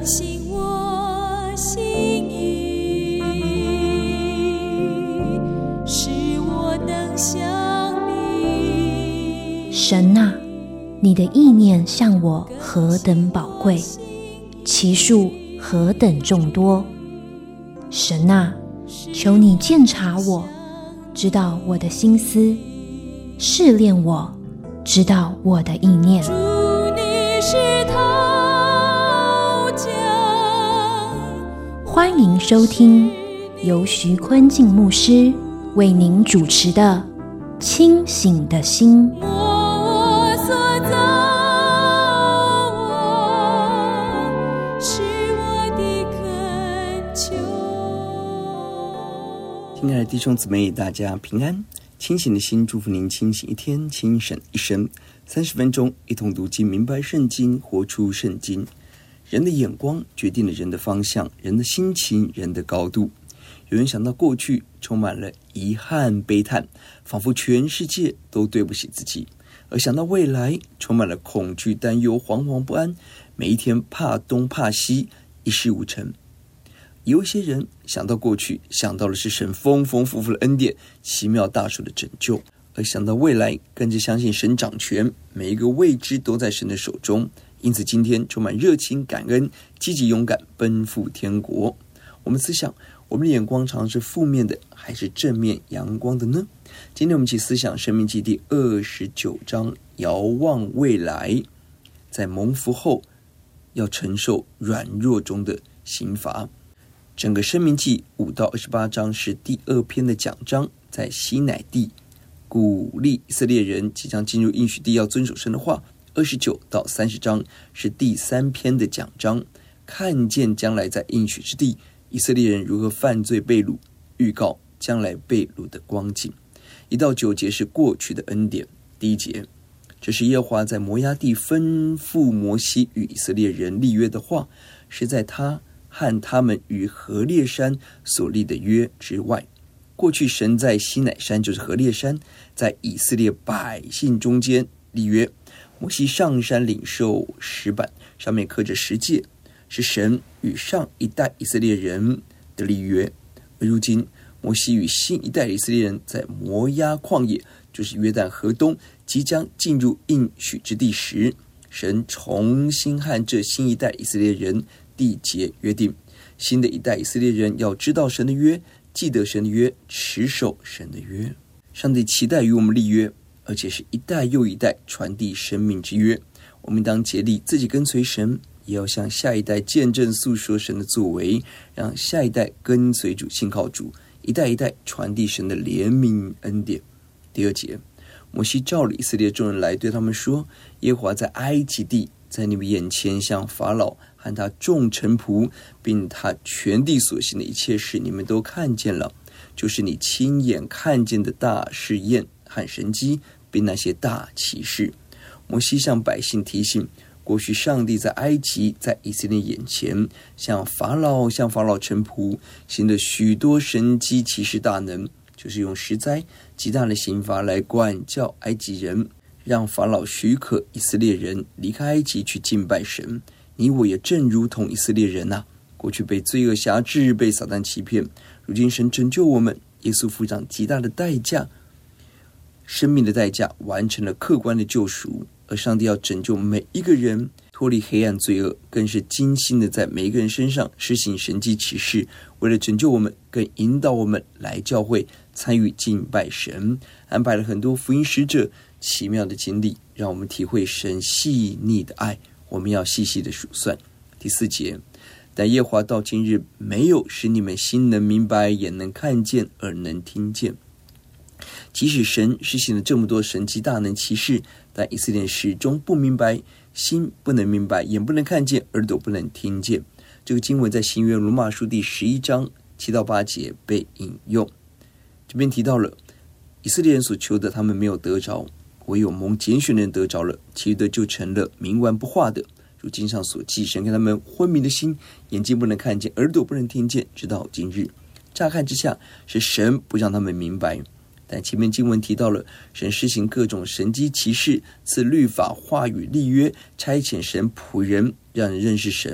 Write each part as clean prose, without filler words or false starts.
醒我心意，使我能想你。 神啊，你的意念向我何等宝贵，其数何等众多。神啊，求你鉴察我，知道我的心思，试炼我，知道我的意念。 主，你是陶匠。 欢迎收听由徐坤静牧师为您主持的《清醒的心》。 我所造，是我的恳求。 亲爱的弟兄姊妹，大家平安。清醒的心，祝福您清醒一天，清醒一生。30分钟，一同读经，明白圣经，活出圣经。人的眼光决定了人的方向，人的心情，人的高度。有人想到过去充满了遗憾悲叹，仿佛全世界都对不起自己，而想到未来充满了恐惧担忧，惶惶不安，每一天怕东怕西，一事无成。有一些人想到过去，想到的是神丰丰富富的恩典，奇妙大手的拯救，而想到未来，更是相信神掌权，每一个未知都在神的手中。因此今天充满热情感恩，积极勇敢奔赴天国。我们思想，我们的眼光常是负面的还是正面阳光的呢？今天我们一起思想申命记第29章，遥望未来，在蒙福后要承受软弱中的刑罚。整个申命记5到28章是第2篇的讲章，在西乃地鼓励以色列人即将进入应许地要遵守神的话。29到30章是第3篇的讲章，看见将来在应许之地以色列人如何犯罪被掳，预告将来被掳的光景。1到9节是过去的恩典。第1节，这是耶和华在摩押地吩咐摩西与以色列人立约的话，是在他和他们与何烈山所立的约之外。过去神在西乃山，就是何烈山，在以色列百姓中间立约。摩西上山领受石板，上面刻着十诫，是神与上一代以色列人的立约。而如今摩西与新一代以色列人在摩押旷野，就是约旦河东，即将进入应许之地时，神重新和这新一代以色列人缔结约定。新的一代以色列人要知道神的约，记得神的约，持守神的约。上帝期待与我们立约，而且是一代又一代传递生命之约。我们当竭力自己跟随神，也要向下一代见证诉说神的作为，让下一代跟随主信靠主，一代一代传递神的怜悯恩典。第2节，摩西召了以色列众人来，对他们说，耶和华在埃及地，在你们眼前向法老和他众臣仆，并他全地所行的一切事，你们都看见了，就是你亲眼看见的大试验和神迹，并那些大奇事。摩西向百姓提醒，过去上帝在埃及，在以色列眼前，向法老臣仆行的许多神迹奇事大能，就是用十灾极大的刑罚来管教埃及人，让法老许可以色列人离开埃及去敬拜神。你我也正如同以色列人啊，过去被罪恶辖制，被撒旦欺骗，如今神拯救我们，耶稣付上极大的代价，生命的代价，完成了客观的救赎。而上帝要拯救每一个人脱离黑暗罪恶，更是精心的在每一个人身上施行神迹奇事，为了拯救我们，更引导我们来教会参与敬拜神，安排了很多福音使者奇妙的经历，让我们体会神细腻的爱，我们要细细的数算。第4节，但耶和华到今日没有使你们心能明白，眼能看见，耳能听见。即使神施行了这么多神迹大能奇事，但以色列人始终不明白，心不能明白，眼不能看见，耳朵不能听见。这个经文在新约罗马书第11章7到8节被引用。这边提到了以色列人所求的他们没有得着，唯有蒙拣选的人得着了，其余的就成了冥顽不化的。如经上所记，神给他们昏迷的心，眼睛不能看见，耳朵不能听见，直到今日。乍看之下是神不让他们明白，但前面经文提到了神施行各种神迹奇事，赐律法话语立约，差遣神仆人让人认识神。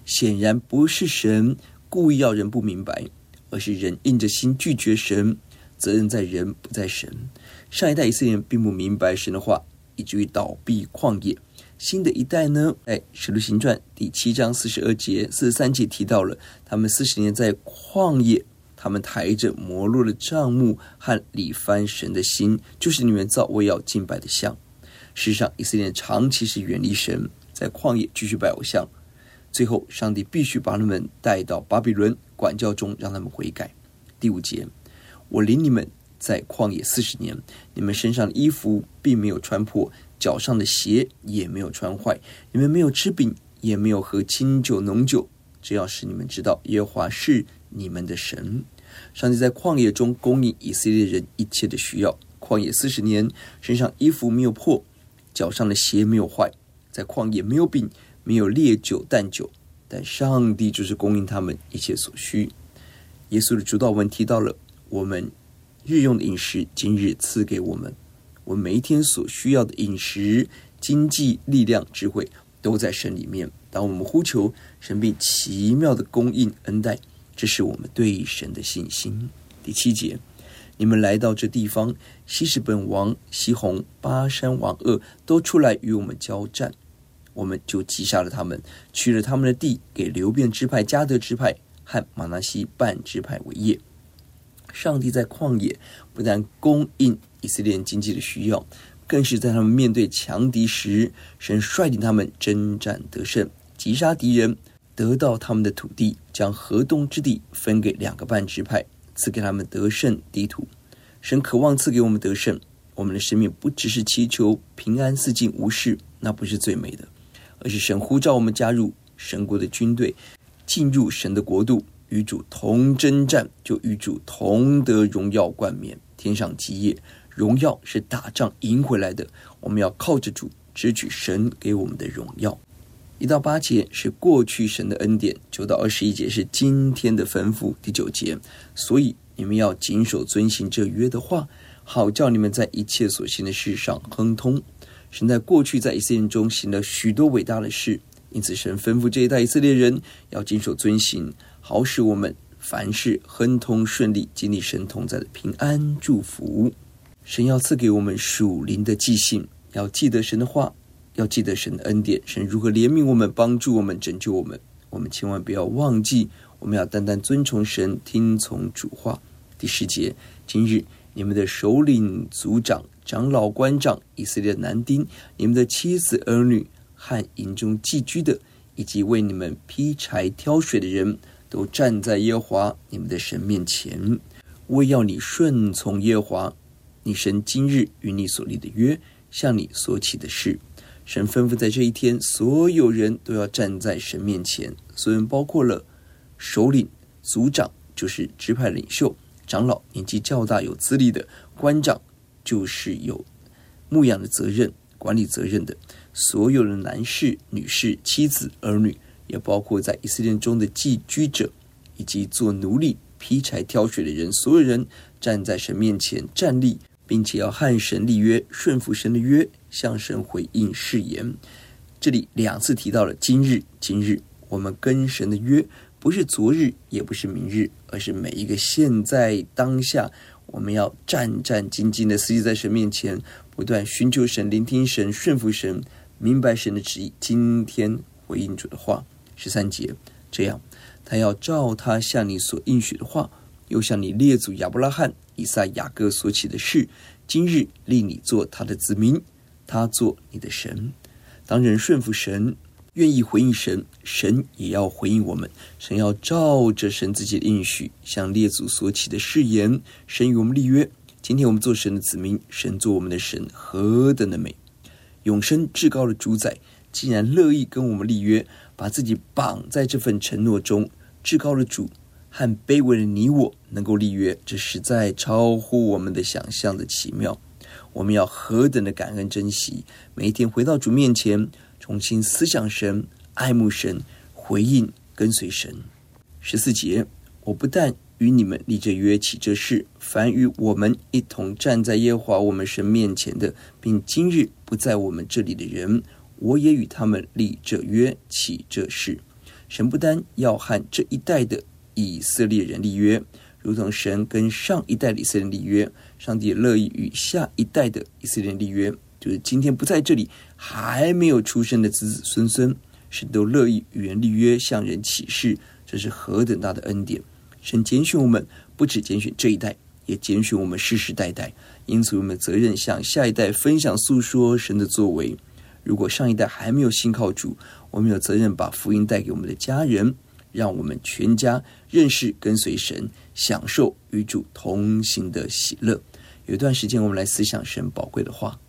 显然不是神故意要人不明白，而是人硬着心拒绝神，责任在人不在神。上一代以色列人并不明白神的话，以至于倒闭旷野。新的一代呢，在使徒行传第7章42节43节提到了，他们40年在旷野，他们抬着摩洛的帐幕和理番神的心，就是你们造为要敬拜的像。事实上，以色列人长期是远离神，在旷野继续拜偶像，最后上帝必须把他们带到巴比伦管教中，让他们悔改。第5节，我领你们在旷野40年，你们身上的衣服并没有穿破，脚上的鞋也没有穿坏，你们没有吃饼，也没有喝清酒浓酒，这要使你们知道耶和华是你们的神。上帝在旷野中供应以色列人一切的需要。旷野40年，身上衣服没有破，脚上的鞋没有坏，在旷野没有饼，没有烈酒淡酒，但上帝就是供应他们一切所需。耶稣的主祷文提到了我们日用的饮食今日赐给我们，我们每一天所需要的饮食、经济、力量、智慧都在神里面。当我们呼求，神必奇妙的供应恩待，这是我们对神的信心。第7节，你们来到这地方，希实本王西宏、巴珊王噩都出来与我们交战，我们就击杀了他们，取了他们的地，给流便支派、迦得支派和玛拿西半支派为业。上帝在旷野不但供应以色列人经济的需要，更是在他们面对强敌时，神率领他们征战得胜，击杀敌人，得到他们的土地，将河东之地分给2个半支派，赐给他们得胜地土。神渴望赐给我们得胜，我们的生命不只是祈求平安四境无事，那不是最美的，而是神呼召我们加入神国的军队，进入神的国度，与主同征战，就与主同得荣耀冠冕。天上基业，荣耀是打仗赢回来的，我们要靠着主支取神给我们的荣耀。1到8节是过去神的恩典，9到21节是今天的吩咐。第9节，所以你们要谨守遵行这约的话，好叫你们在一切所行的事上亨通。神在过去在以色列人中行了许多伟大的事，因此神吩咐这一代以色列人要谨守遵行，好使我们凡事亨通顺利，经历神同在的平安祝福。神要赐给我们属灵的记性，要记得神的话，要记得神的恩典，神如何怜悯我们，帮助我们，拯救我们。我们千万不要忘记，我们要单单遵从神，听从主话。第10节，今日你们的首领、族长、长老、官长、以色列男丁，你们的妻子儿女和营中寄居的，以及为你们劈柴挑水的人，都站在耶和华你们的神面前。我要你顺从耶和华你神今日与你所立的约，向你所起的事。神吩咐在这一天，所有人都要站在神面前，所有人包括了首领、族长，就是支派领袖；长老，年纪较大有资历的；官长，就是有牧养的责任、管理责任的；所有的男士、女士、妻子、儿女，也包括在以色列中的寄居者，以及做奴隶、劈柴挑水的人。所有人站在神面前站立，并且要和神立约，顺服神的约，向神回应誓言。这里2次提到了今日。今日我们跟神的约不是昨日，也不是明日，而是每一个现在当下，我们要战战兢兢的死记在神面前，不断寻求神，聆听神，顺服神，明白神的旨意，今天回应主的话。13节，这样他要照他向你所应许的话，又向你列祖亚伯拉罕、以撒、雅各所起的事，今日立你做他的子民，他做你的神。当人顺服神，愿意回应神，神也要回应我们。神要照着神自己的应许，向列祖所起的誓言，神与我们立约。今天我们做神的子民，神做我们的神，何等的美！永生至高的主宰既然乐意跟我们立约，把自己绑在这份承诺中，至高的主和卑微的你我能够立约，这实在超乎我们的想象的奇妙。我们要何等的感恩珍惜，每一天回到主面前，重新思想神，爱慕神，回应跟随神。14节，我不但与你们立这约起这事，凡与我们一同站在耶和华我们神面前的，并今日不在我们这里的人，我也与他们立这约起这事。 神不单要和这一代的以色列人立约，如同神跟上一代的以色列人立约，上帝乐意与下一代的以色列人立约，就是今天不在这里还没有出生的子子孙孙，神都乐意与人立约，向人启示，这是何等大的恩典。神拣选我们，不只拣选这一代，也拣选我们世世代代，因此我们责任向下一代分享诉说神的作为。如果上一代还没有信靠主，我们有责任把福音带给我们的家人，让我们全家认识跟随神，享受与主同行的喜乐。有一段时间我们来思想神宝贵的话。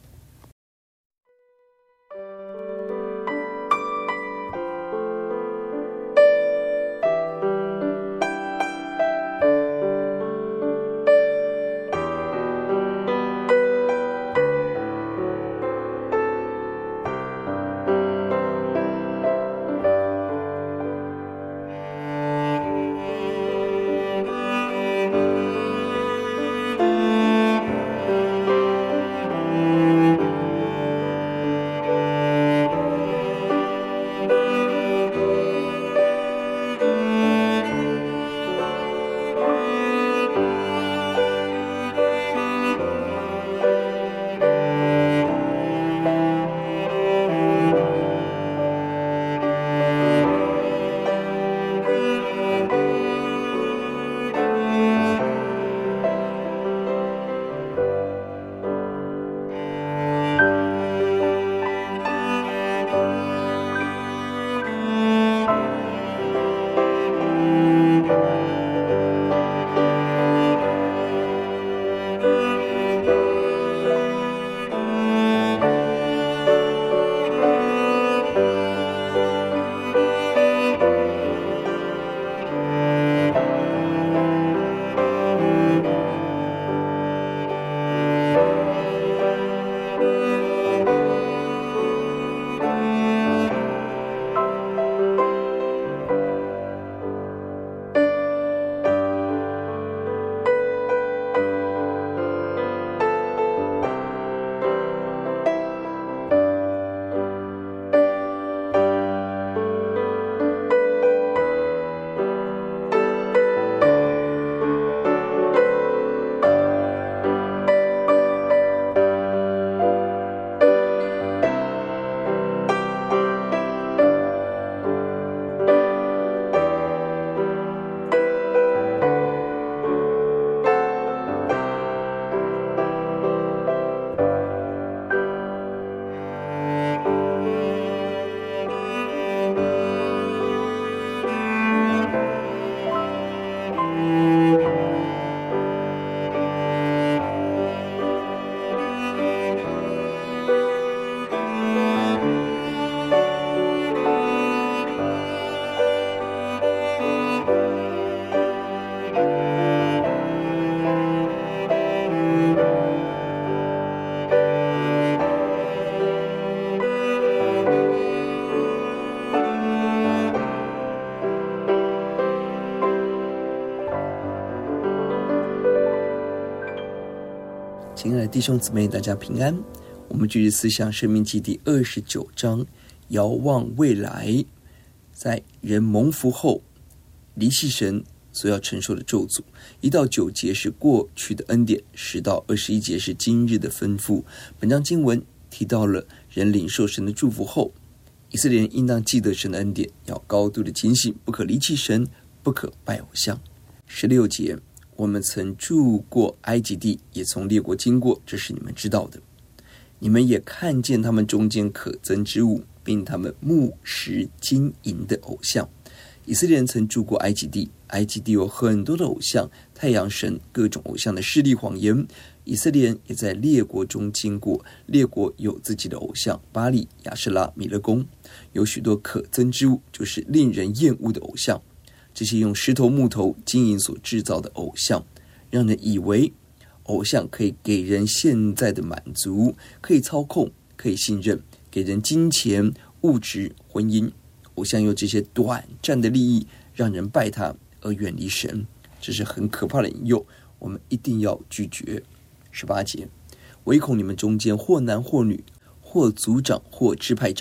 亲爱的弟兄姊妹，大家平安。我们继续思想申命记第29章，遥望未来，在人蒙福后离弃神所要承受的咒诅。1到9节是过去的恩典，10到21节是今日的吩咐。本章经文提到了人领受神的祝福后，以色列人应当记得神的恩典，要高度的警醒，不可离弃神，不可拜偶像。16节，我们曾住过埃及地，也从列国经过，这是你们知道的。你们也看见他们中间可憎之物，并他们木石金银的偶像。以色列人曾住过埃及地，埃及地有很多的偶像，太阳神，各种偶像的势力谎言。以色列人也在列国中经过，列国有自己的偶像，巴力、亚舍拉、米勒公，有许多可憎之物，就是令人厌恶的偶像。这些用石头、木头、金银所制造的偶像，让人以为偶像可以给人现在的满足，可以操控，可以信任，给人金钱、物质、婚姻。偶像有这些短暂的利益，让人拜他而远离神，这是很可怕的引诱，我们一定要拒绝。18节，唯恐你们中间或男或女，或族长或支派长，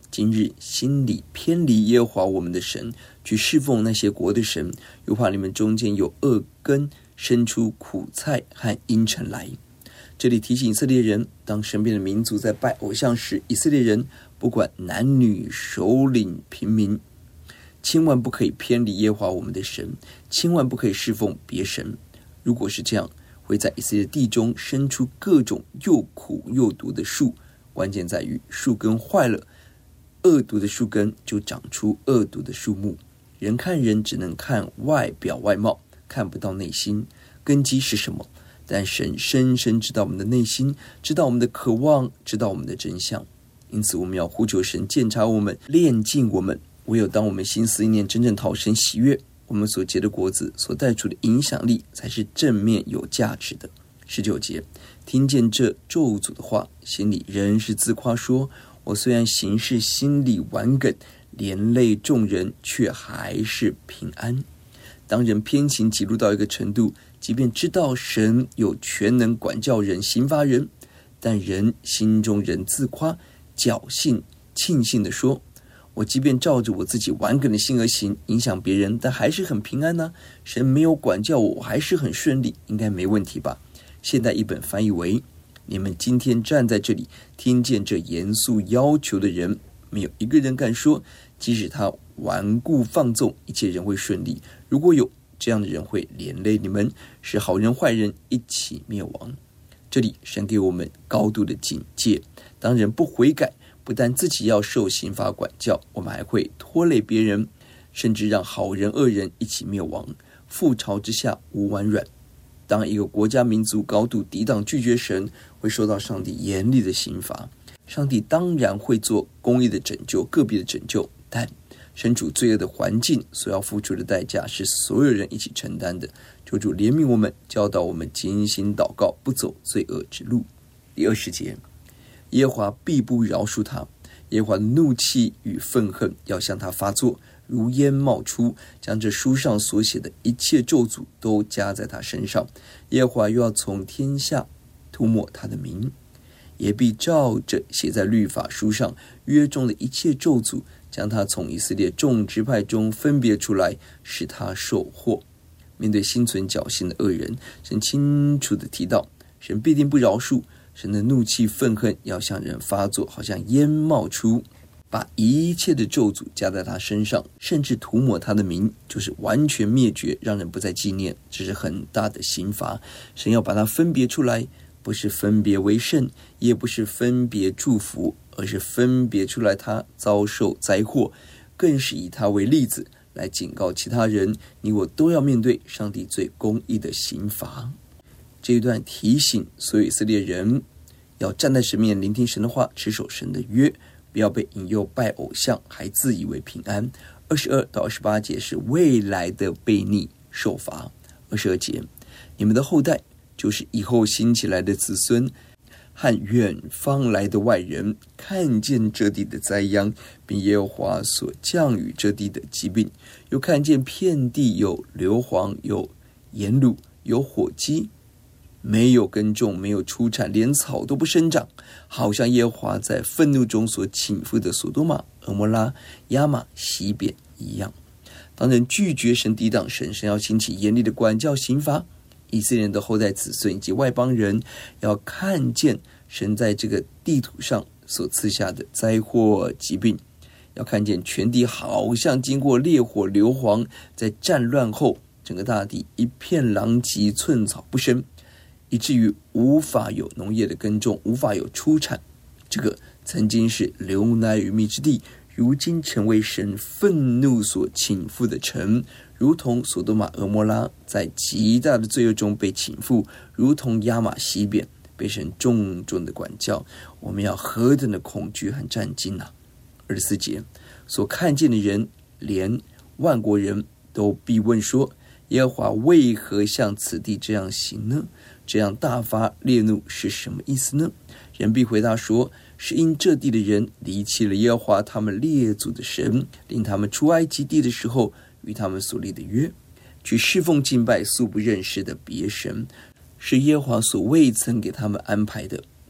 今日心里偏离耶和华我们的神，去侍奉那些国的神，又怕你们中间有恶根生出苦菜和阴沉来。这里提醒以色列人，当身边的民族在拜偶像时，以色列人不管男女、首领、平民，千万不可以偏离耶和华我们的神，千万不可以侍奉别神。如果是这样，会在以色列地中生出各种又苦又毒的树。关键在于树根坏了，恶毒的树根就长出恶毒的树木。人看人只能看外表外貌，看不到内心根基是什么。但神深深知道我们的内心，知道我们的渴望，知道我们的真相。因此我们要呼求神鉴察我们，炼净我们。唯有当我们心思意念真正讨神喜悦，我们所结的果子所带出的影响力才是正面有价值的。19节，听见这咒诅的话，心里仍是自夸说，我虽然行事心里顽梗，连累众人，却还是平安。当人偏行极入到一个程度，即便知道神有全能管教人、刑罚人，但人心中仍自夸、侥幸、庆幸地说，我即便照着我自己顽梗的心而行，影响别人，但还是很平安啊。神没有管教我，我还是很顺利，应该没问题吧。现代译本翻译为，你们今天站在这里，听见这严肃要求的人，没有一个人敢说，即使他顽固放纵，一切人会顺利。如果有这样的人，会连累你们，使好人坏人一起灭亡。这里神给我们高度的警戒，当人不悔改，不但自己要受刑罚管教，我们还会拖累别人，甚至让好人恶人一起灭亡。覆巢之下无完卵。当一个国家民族高度抵挡拒绝神，会受到上帝严厉的刑罚。上帝当然会做公义的拯救，个别的拯救，但身处罪恶的环境所要付出的代价是所有人一起承担的。求主怜悯我们，教导我们精心祷告，不走罪恶之路。第20节，耶和华必不饶恕他，耶和华的怒气与愤恨要向他发作，如烟冒出，将这书上所写的一切咒诅都加在他身上。耶和华又要从天下涂抹他的名，也必照着写在律法书上约中的一切咒诅，将他从以色列众支派中分别出来，使他受祸。面对心存侥幸的恶人，神清楚地提到，神必定不饶恕，神的怒气愤恨要向人发作，好像烟冒出，把一切的咒诅加在他身上，甚至涂抹他的名，就是完全灭绝，让人不再纪念。这是很大的刑罚。神要把他分别出来，不是分别为圣，也不是分别祝福，而是分别出来他遭受灾祸，更是以他为例子来警告其他人，你我都要面对上帝最公义的刑罚。这一段提醒所有以色列人要站在神面前聆听神的话，持守神的约，不要被引诱拜偶像，还自以为平安。22到28节是未来的悖逆受罚。22节，你们的后代就是以后兴起来的子孙和远方来的外人，看见这地的灾殃，并耶和华所降雨这地的疾病，又看见遍地有硫磺，有盐卤，有火鸡，没有耕种，没有出产，连草都不生长，好像耶和华在愤怒中所倾覆的所多玛、蛾摩拉、亚玛、西扁一样。当人拒绝神、抵挡神，神要兴起严厉的管教刑罚。以色列人的后代子孙以及外邦人要看见神在这个地图上所赐下的灾祸疾病，要看见全地好像经过烈火硫磺，在战乱后整个大地一片狼藉，寸草不生，以至于无法有农业的耕种，无法有出产。这个曾经是流奶与蜜之地，如今成为神愤怒所倾覆的城，如同所多玛、蛾摩拉在极大的罪恶中被倾覆，如同亚玛、西扁被神重重的管教。我们要何等的恐惧和战惊啊！24节，所看见的人，连万国人都必问说，耶和华为何向此地这样行呢？这样大发烈怒是什么意思呢？人必回答说，是因这地的人离弃了耶和华他们列祖的神，领他们出埃及地的时候与他们所立的约，去侍奉敬拜素不认识的别神，是耶和华所未曾给他们安排的。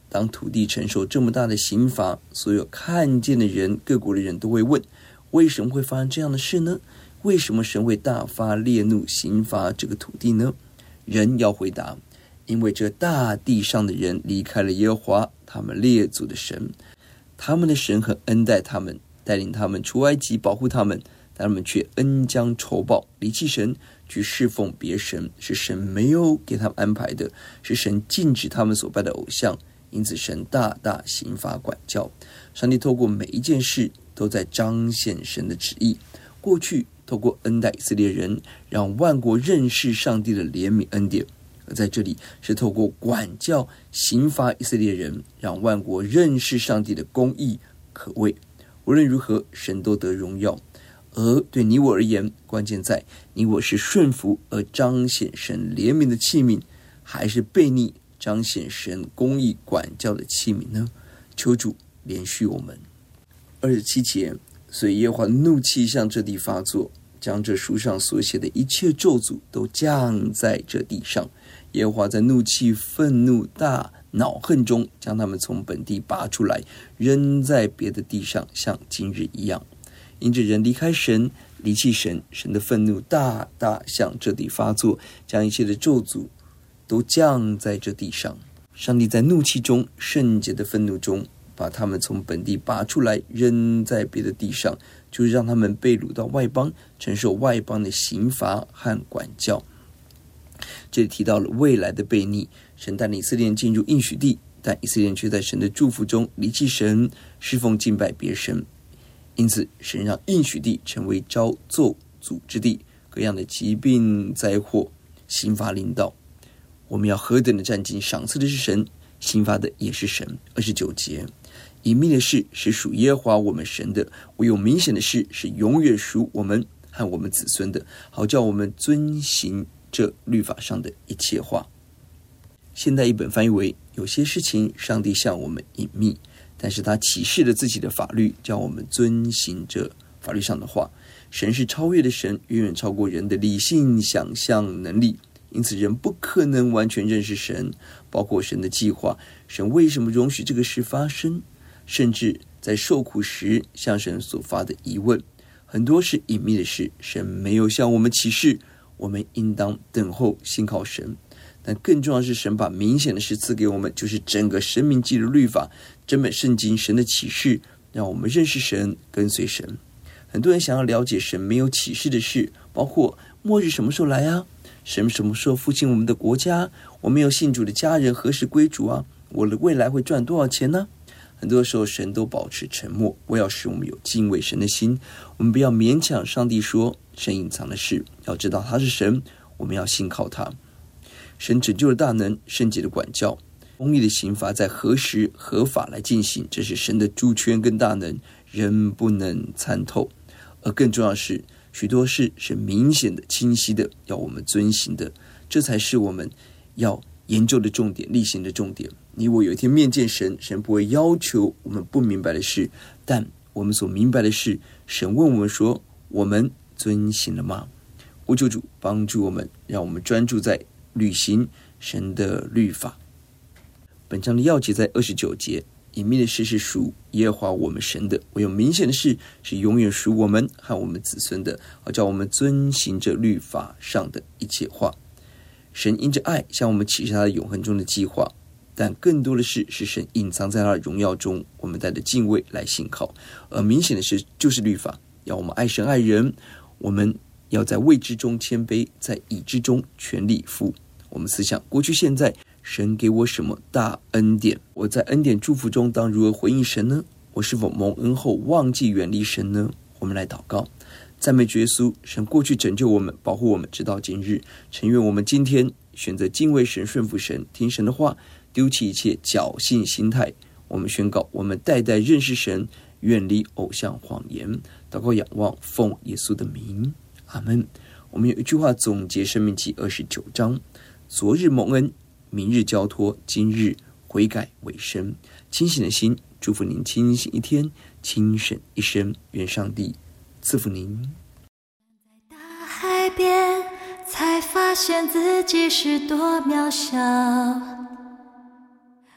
当土地承受这么大的刑罚，所有看见的人，各国的人都会问，为什么会发生这样的事呢？为什么神会大发烈怒刑罚这个土地呢？人要回答，因为这大地上的人离开了耶和华他们列祖的神，他们的神很恩待他们，带领他们出埃及，保护他们，但他们却恩将仇报，离弃神，去侍奉别神，是神没有给他们安排的，是神禁止他们所拜的偶像，因此神大大刑罚管教。上帝透过每一件事都在彰显神的旨意。过去透过恩待以色列人，让万国认识上帝的怜悯恩典，而在这里是透过管教刑罚以色列人，让万国认识上帝的公义可畏。无论如何，神都得荣耀。而对你我而言，关键在你我是顺服而彰显神怜悯的器皿，还是悖逆彰显神公义管教的器皿呢？求主怜恤我们。27节，所以耶和华怒气向这地发作，将这书上所写的一切咒诅都降在这地上。耶和华在怒气、愤怒、大恼恨中，将他们从本地拔出来，扔在别的地上，像今日一样。因着人离开神，离弃神，神的愤怒大大向这地发作，将一切的咒诅都降在这地上。上帝在怒气中，圣洁的愤怒中，把他们从本地拔出来，扔在别的地上，就是让他们被掳到外邦，承受外邦的刑罚和管教。这里提到了未来的悖逆，神带领以色列人进入应许地，但以色列人却在神的祝福中离弃神，侍奉敬拜别神。因此神让应许地成为遭咒诅之地，各样的疾病灾祸刑罚临到。我们要何等的战兢，赏赐的是神，刑罚的也是神。29节，隐秘的事是属耶和华我们神的，唯有明显的事是永远属我们和我们子孙的，好叫我们遵行这律法上的一切话。现代译本翻译为，有些事情上帝向我们隐秘，但是他启示了自己的法律，叫我们遵行这法律上的话。神是超越的神，远远超过人的理性想象能力，因此人不可能完全认识神，包括神的计划，神为什么容许这个事发生，甚至在受苦时向神所发的疑问，很多是隐秘的事，神没有向我们启示，我们应当等候信靠神。但更重要的是，神把明显的事赐给我们，就是整个申命记的律法，整本圣经神的启示，让我们认识神，跟随神。很多人想要了解神没有启示的事，包括末日什么时候来啊，神什么时候复兴我们的国家，我没有信主的家人何时归主啊，我的未来会赚多少钱呢？很多时候神都保持沉默，我要使我们有敬畏神的心。我们不要勉强上帝说神隐藏的事，要知道他是神，我们要信靠他。神拯救的大能，圣洁的管教，公义的刑罚在何时合法来进行，这是神的主权跟大能，人不能参透。而更重要的是，许多事是明显的、清晰的，要我们遵行的，这才是我们要研究的重点，例行的重点。你我有一天面见神，神不会要求我们不明白的事，但我们所明白的事，神问我们说，我们遵行了吗？我求主帮助我们，让我们专注在履行神的律法。本章的要节在29节，隐秘的事是属耶和华我们神的，唯有明显的事是永远属我们和我们子孙的，好叫我们遵行这律法上的一切话。神因着爱向我们启示他的永恒中的计划，但更多的是神隐藏在他的荣耀中，我们带着敬畏来信靠。而明显的事就是律法，要我们爱神爱人，我们要在未知中谦卑，在已知中全力以赴。我们思想过去现在神给我什么大恩典，我在恩典祝福中当如何回应神呢？我是否蒙恩后忘记远离神呢？我们来祷告，赞美主耶稣，神过去拯救我们，保护我们直到今日，诚愿我们今天选择敬畏神，顺服神，听神的话，丢弃一切侥幸心态。我们宣告，我们代代认识神，远离偶像谎言。祷告仰望，奉耶稣的名，阿们。我们有一句话总结申命记29章，昨日蒙恩，明日交托，今日悔改为生。清醒的心，祝福您清醒一天，清省一生。愿上帝赐福您。 在大海边，才发现自己是多渺小，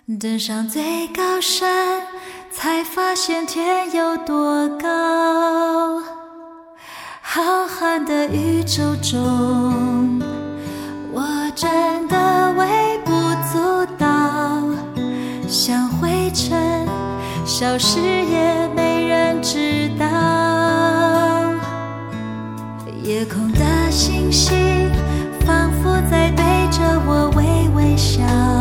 登上最高山，才发现天有多高。浩瀚的宇宙中，我真的微不足道，像灰尘消失也没人知道。夜空的星星仿佛在对着我微微笑，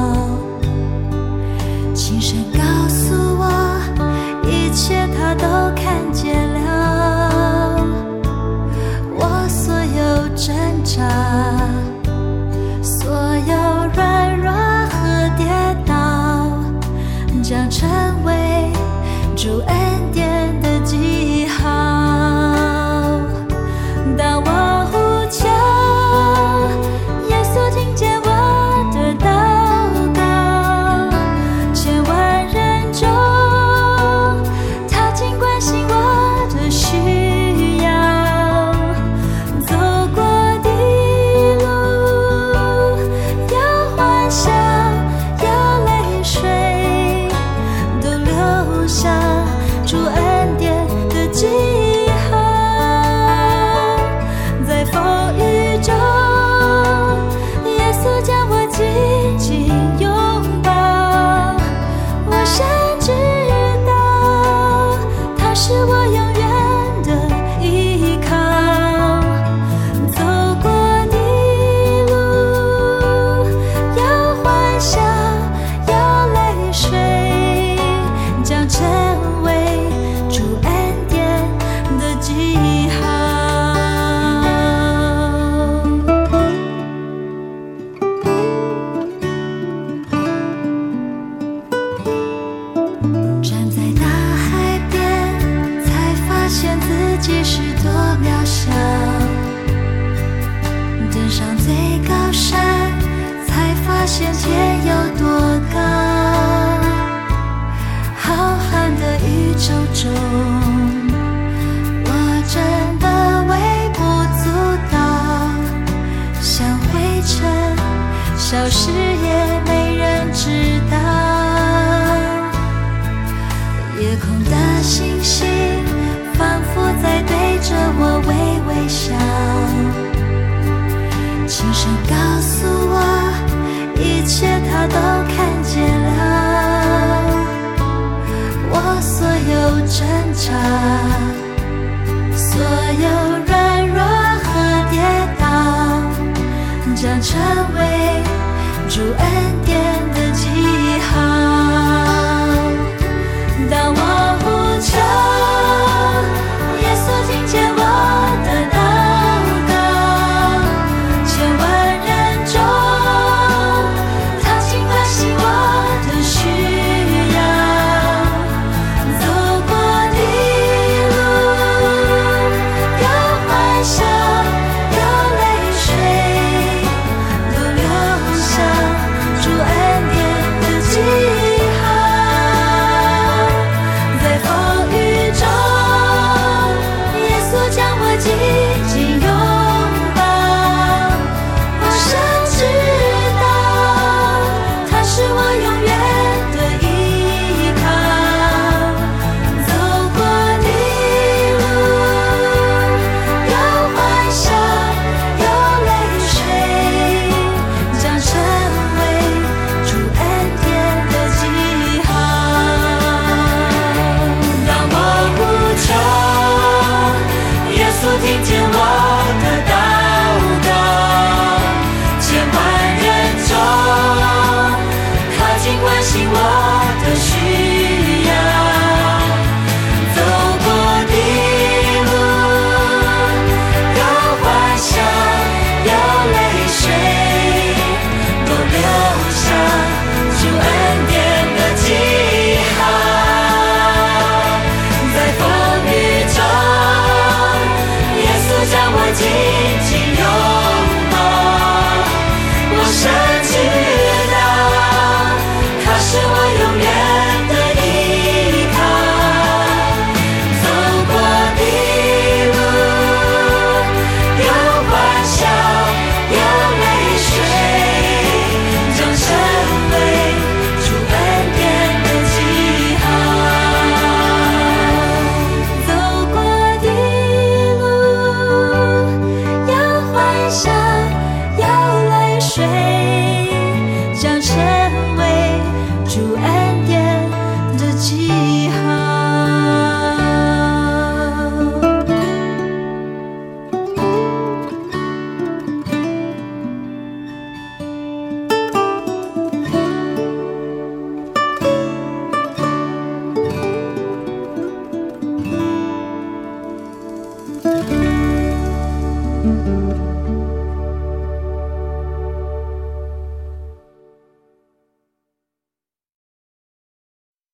轻声告诉我，一切他都看见了。我所有挣扎，所有软弱和跌倒，将成为主恩典的记号。当我呼求，耶稣听见我的祷告，千万人中，他尽关心我的需要。走过的路，有欢笑，有泪水，都留下主恩典的记号。在风雨中，耶稣将我紧紧拥抱，我深知道他是我永远的依靠。走过的路，有欢笑，有泪水，将成为主恩典的记号。站在大海边，才发现自己是多渺小。登上最高山，才发现天有多高。浩瀚的宇宙中，我真的微不足道，像灰尘消失也没人知道。夜空的星星仿佛在对着我微微笑，轻声告诉我，一切他都看见了。我所有挣扎，所有软弱和跌倒，将成为主恩典的记号。当我呼求，耶稣听见我的祷告，千万人中，他尽关心我的需要。走过的